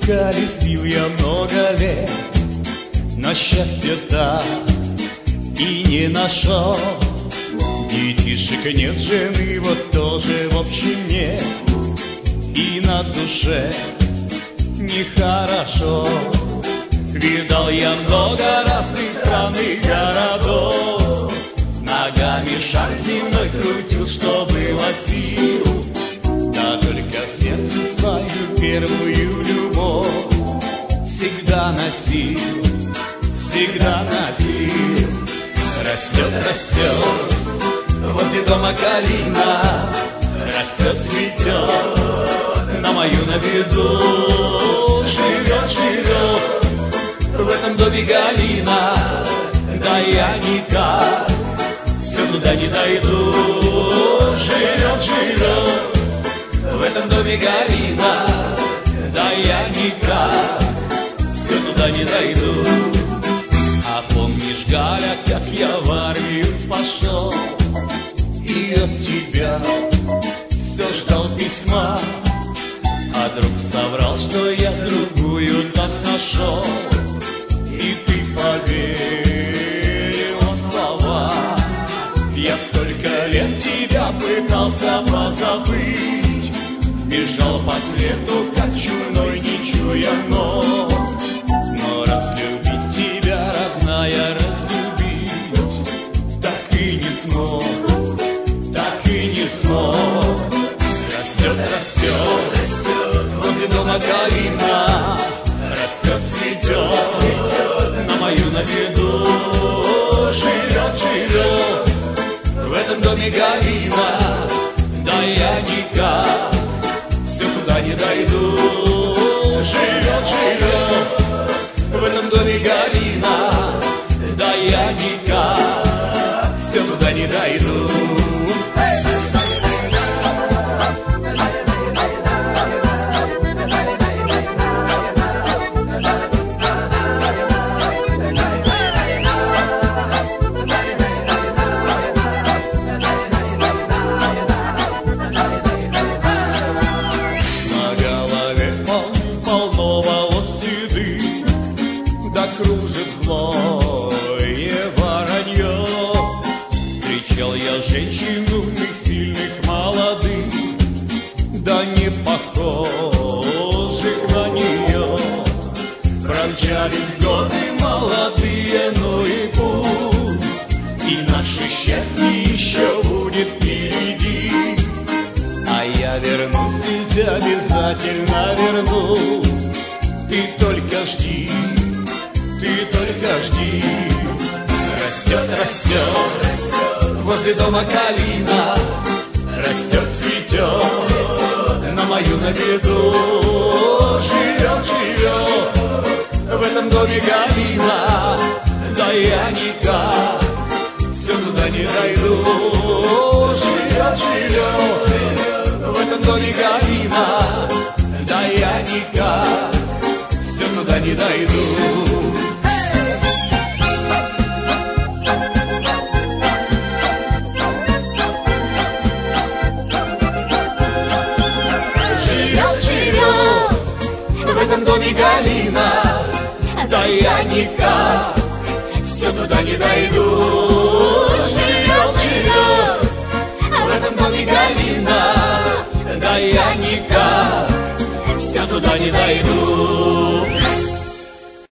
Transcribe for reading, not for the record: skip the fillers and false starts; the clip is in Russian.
Колесил я много лет, но счастья так и не нашел. Детишек нет, жены вот тоже в общем нет, и на душе нехорошо. Видал я много разных стран и городов, ногами шаг земной крутил, что было сил. Да только в сердце свою первую любовь всегда носил, всегда носил. Растет, растет возле дома калина, растет, цветет на мою на виду. Живет, живет в этом доме Галина, да я никак все туда не дойду. Живет, живет в этом доме Галина, да я никак все туда не дойду. А помнишь, Галя, как я в армию пошел, и от тебя все ждал письма, а друг соврал, что я другую так нашел, и ты поверила в слова. Я столько лет тебя пытался позабыть, бежал по свету, как чумной, не чуя ног. Но разлюбить тебя, родная, разлюбить так и не смог, так и не смог. Растет, растет возле дома калина, растет, цветет на мою на виду. Живет, живет в этом доме Галина, да я никак все туда не дойду. Живет, живет в этом доме Галина, да я никак все туда не дойду. Кружит злое воронье. Встречал я женщину их сильных, молодых, да не похожих на нее. Промчались годы молодые, ну и пусть, и наше счастье еще будет впереди. А я вернусь, ведь обязательно вернусь. Ты только жди, ты только жди. Растет, растет возле дома калина, растет, цветет на мою на виду. Живет, живет в этом доме Галина, да я никак все туда не дойду. Живет, живет в этом доме Галина, да я никак все туда не дойду. В этом доме Галина, да я никак все туда не дойду.